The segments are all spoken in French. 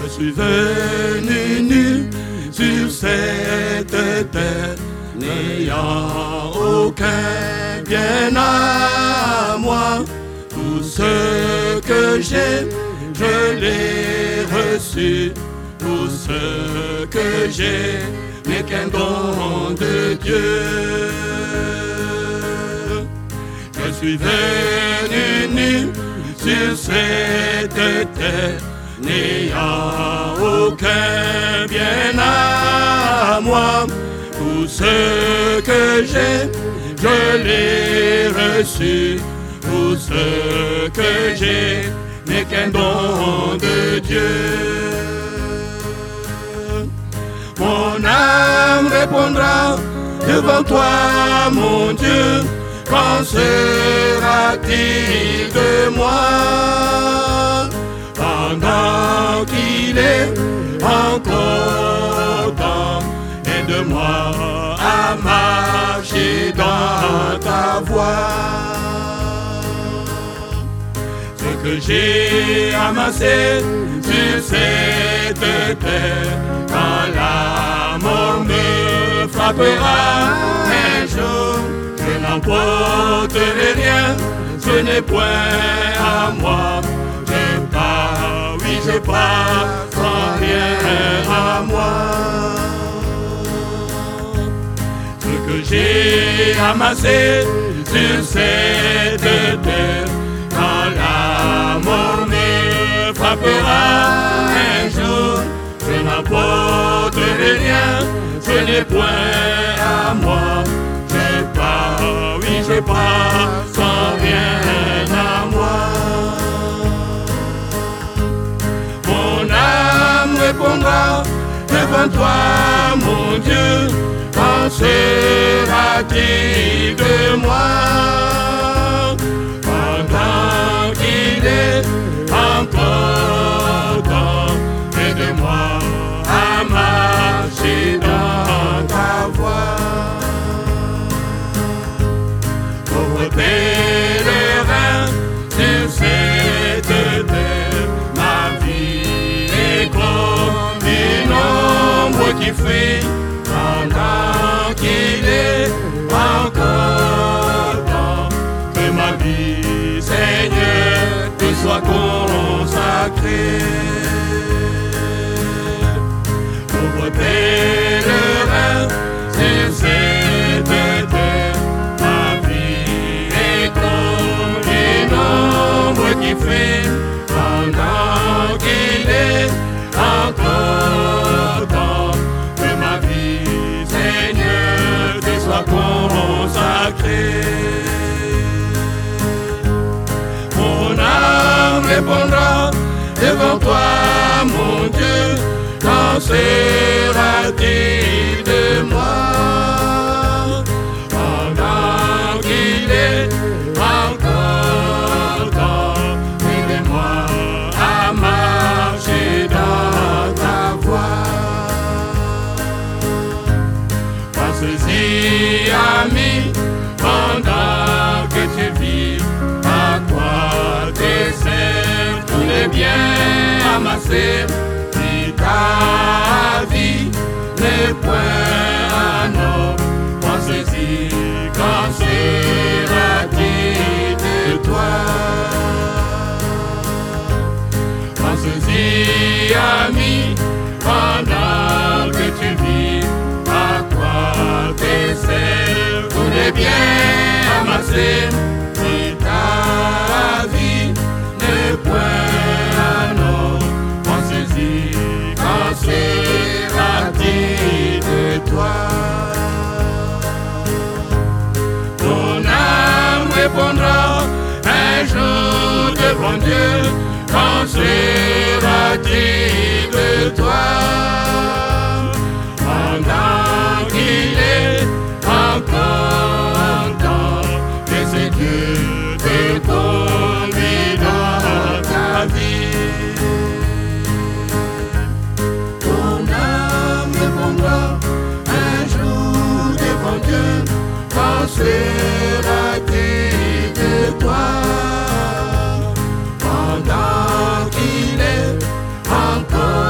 Je suis venu nu sur cette terre, n'ayant aucun bien à moi. Tout ce que j'ai, je l'ai reçu. Tout ce que j'ai n'est qu'un don de Dieu. Je suis venu nu sur cette terre, n'ayant aucun bien à moi. Tout ce que j'ai, je l'ai reçu. Tout ce que j'ai n'est qu'un don de Dieu. Mon âme répondra devant toi, mon Dieu. Qu'en sera-t-il de moi pendant qu'il est encore temps? Aide-moi à marcher dans ta voie. Ce que j'ai amassé sur cette terre, quand la mort me frappera un jour, je n'emporterai rien, ce n'est point à moi. Je pars, oui je pars, sans rien à moi. Ce que j'ai amassé sur cette terre, quand la mort me frappera un jour, je n'emporterai rien, ce n'est point à moi. Je pars, oui je pars, sans rien à moi. Mon âme répondra devant toi, mon Dieu. Qu'en sera-t-il de moi pendant qu'il est encore temps? Aide-moi à marcher dans ta voie. Pauvre pèlerin sur cette terre, ma vie est comme une ombre qui fuit pendant qu'il est encore temps. Que ma vie, Seigneur, te soit consacrée. Pauvre pèlerin sur cette terre, ma vie est comme une ombre qui fuit pendant qu'il est encore temps. Que ma vie, Seigneur, te soit consacrée. Mon âme répondra devant toi, mon Dieu. Qu'en sera-t-il de moi pendant qu'il est encore temps? Aide-moi à marcher dans ta voie. Pense-y, ami, pendant que tu vis, à quoi te servent tous les biens amassés? Ta vie n'est point un homme. Pense-y, qu'en sera-t-il de toi? Pense-y, ami, pendant que tu vis, à quoi te servent tous les biens amassés? Si ta vie n'est point un homme, pensez-y, qu'en sera-t-il de toi? Ton âme répondra un jour devant Dieu. Qu'en sera-t-il de toi pendant qu'il est encore temps? Que c'est Dieu te conduit dans ta vie. Ton âme répondra un jour devant Dieu. Qu'en sera-t-il de toi pendant qu'il est encore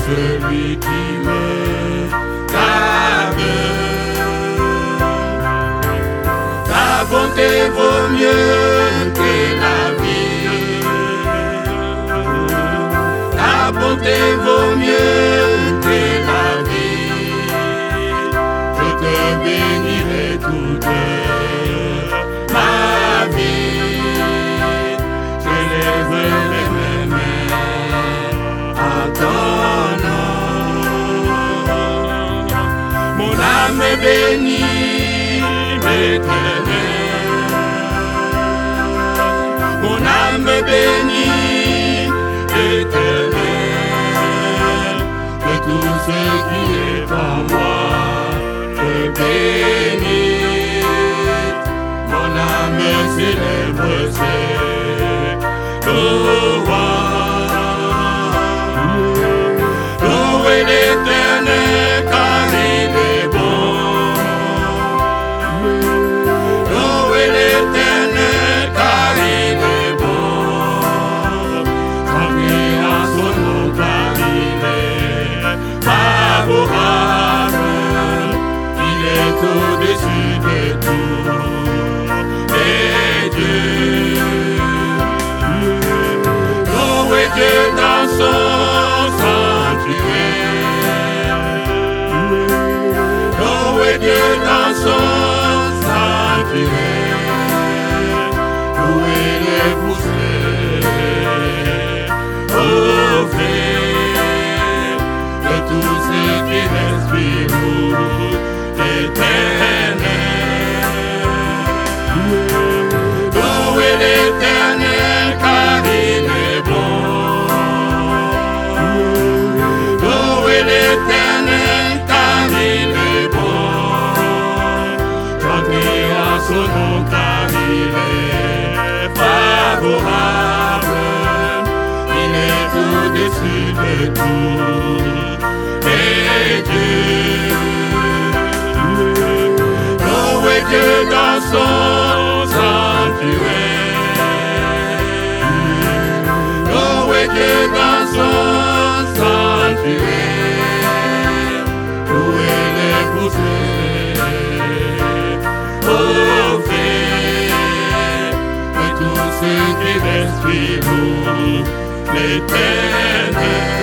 celui qui me garde. Ta bonté vaut mieux que la vie. Ta bonté vaut mieux que la vie. Je te bénirai toute ma vie. Je lèverai mes mains à ton nom. Mon âme bénit l'Éternel. Mon âme bénit l'Éternel. Que tout ce qui est en moi te bénisse. Mon âme célèbre ses louanges. Louez l'Éternel car il est bon. Louez l'Éternel car il est bon. Chantez à son nom car il est favorable. Il est au-dessus de tout. Et Dieu, louez Dieu dans son sanctuaire. Louez Dieu dans son sanctuaire. Louez-les vous ô frères, de tous ceux qui respirent l'Éternel. Louez l'Éternel car il est bon. Louez l'Éternel car il est bon. Chantez à son nom car il est favorable. Il est au-dessus de tout. Et Dieu, louez Dieu dans son sanctuaire. Louez Dieu dans son sanctuaire. Louez-les pour ô frères, et tous ceux qui respirent l'Éternel.